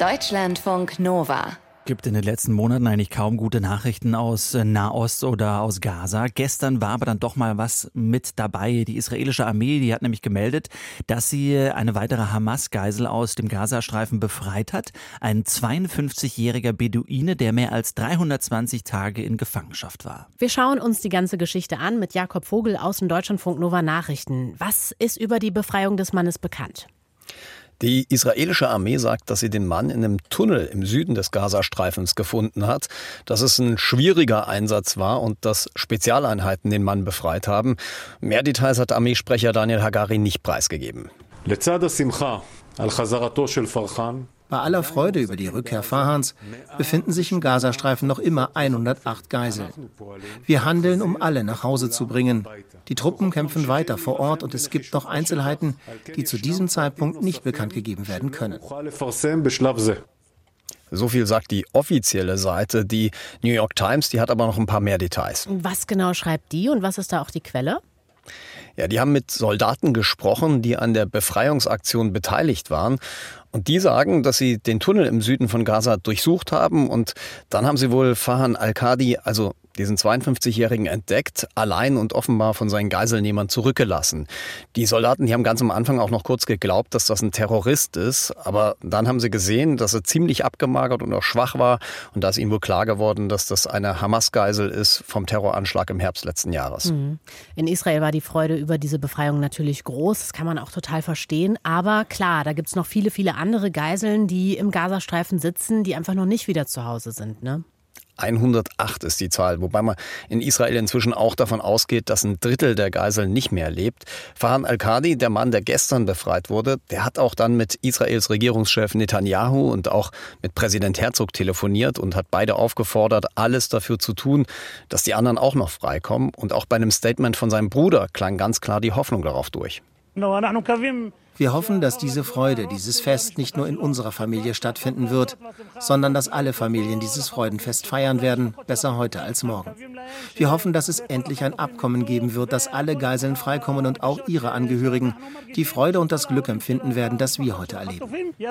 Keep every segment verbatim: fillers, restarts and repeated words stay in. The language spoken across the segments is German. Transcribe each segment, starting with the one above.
Deutschlandfunk Nova. Gibt in den letzten Monaten eigentlich kaum gute Nachrichten aus Nahost oder aus Gaza. Gestern war aber dann doch mal was mit dabei. Die israelische Armee, die hat nämlich gemeldet, dass sie eine weitere Hamas-Geisel aus dem Gazastreifen befreit hat. Ein zweiundfünfzigjähriger Beduine, der mehr als dreihundertzwanzig Tage in Gefangenschaft war. Wir schauen uns die ganze Geschichte an mit Jakob Vogel aus den Deutschlandfunk Nova Nachrichten. Was ist über die Befreiung des Mannes bekannt? Die israelische Armee sagt, dass sie den Mann in einem Tunnel im Süden des Gazastreifens gefunden hat, dass es ein schwieriger Einsatz war und dass Spezialeinheiten den Mann befreit haben. Mehr Details hat Armeesprecher Daniel Hagari nicht preisgegeben. Bei aller Freude über die Rückkehr Farhans befinden sich im Gazastreifen noch immer hundertacht Geiseln. Wir handeln, um alle nach Hause zu bringen. Die Truppen kämpfen weiter vor Ort und es gibt noch Einzelheiten, die zu diesem Zeitpunkt nicht bekannt gegeben werden können. So viel sagt die offizielle Seite. Die New York Times, die hat aber noch ein paar mehr Details. Was genau schreibt die und was ist da auch die Quelle? Ja, die haben mit Soldaten gesprochen, die an der Befreiungsaktion beteiligt waren. Und die sagen, dass sie den Tunnel im Süden von Gaza durchsucht haben. Und dann haben sie wohl Farhan al-Qadi, also diesen zweiundfünfzigjährigen, entdeckt, allein und offenbar von seinen Geiselnehmern zurückgelassen. Die Soldaten, die haben ganz am Anfang auch noch kurz geglaubt, dass das ein Terrorist ist. Aber dann haben sie gesehen, dass er ziemlich abgemagert und auch schwach war. Und da ist ihnen wohl klar geworden, dass das eine Hamas-Geisel ist vom Terroranschlag im Herbst letzten Jahres. In Israel war die Freude über diese Befreiung natürlich groß. Das kann man auch total verstehen. Aber klar, da gibt es noch viele, viele andere Geiseln, die im Gazastreifen sitzen, die einfach noch nicht wieder zu Hause sind, ne? hundertacht ist die Zahl, wobei man in Israel inzwischen auch davon ausgeht, dass ein Drittel der Geiseln nicht mehr lebt. Farhan al-Qadi, der Mann, der gestern befreit wurde, der hat auch dann mit Israels Regierungschef Netanyahu und auch mit Präsident Herzog telefoniert und hat beide aufgefordert, alles dafür zu tun, dass die anderen auch noch freikommen. Und auch bei einem Statement von seinem Bruder klang ganz klar die Hoffnung darauf durch. Wir hoffen, dass diese Freude, dieses Fest nicht nur in unserer Familie stattfinden wird, sondern dass alle Familien dieses Freudenfest feiern werden, besser heute als morgen. Wir hoffen, dass es endlich ein Abkommen geben wird, dass alle Geiseln freikommen und auch ihre Angehörigen die Freude und das Glück empfinden werden, das wir heute erleben.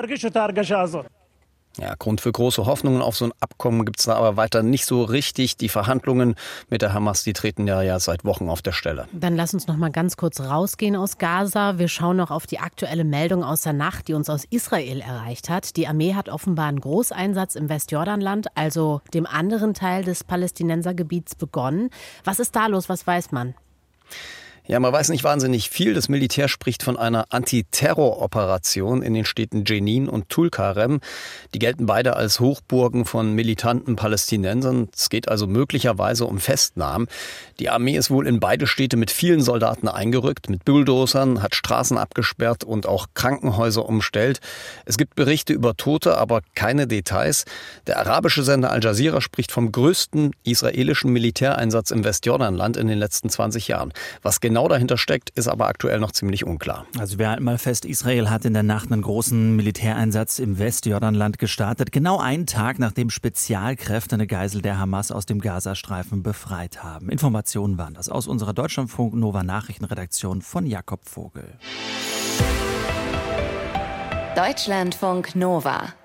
Ja, Grund für große Hoffnungen auf so ein Abkommen gibt es da aber weiter nicht so richtig. Die Verhandlungen mit der Hamas, die treten ja, ja seit Wochen auf der Stelle. Dann lass uns noch mal ganz kurz rausgehen aus Gaza. Wir schauen noch auf die aktuelle Meldung aus der Nacht, die uns aus Israel erreicht hat. Die Armee hat offenbar einen Großeinsatz im Westjordanland, also dem anderen Teil des Palästinensergebiets, begonnen. Was ist da los? Was weiß man? Ja, man weiß nicht wahnsinnig viel. Das Militär spricht von einer Antiterroroperation in den Städten Jenin und Tulkarem. Die gelten beide als Hochburgen von militanten Palästinensern. Es geht also möglicherweise um Festnahmen. Die Armee ist wohl in beide Städte mit vielen Soldaten eingerückt, mit Bulldozern, hat Straßen abgesperrt und auch Krankenhäuser umstellt. Es gibt Berichte über Tote, aber keine Details. Der arabische Sender Al Jazeera spricht vom größten israelischen Militäreinsatz im Westjordanland in den letzten zwanzig Jahren. Was genau dahinter steckt, ist aber aktuell noch ziemlich unklar. Also wir halten mal fest, Israel hat in der Nacht einen großen Militäreinsatz im Westjordanland gestartet. Genau einen Tag, nachdem Spezialkräfte eine Geisel der Hamas aus dem Gazastreifen befreit haben. Informationen waren das aus unserer Deutschlandfunk Nova Nachrichtenredaktion von Jakob Vogel. Deutschlandfunk Nova.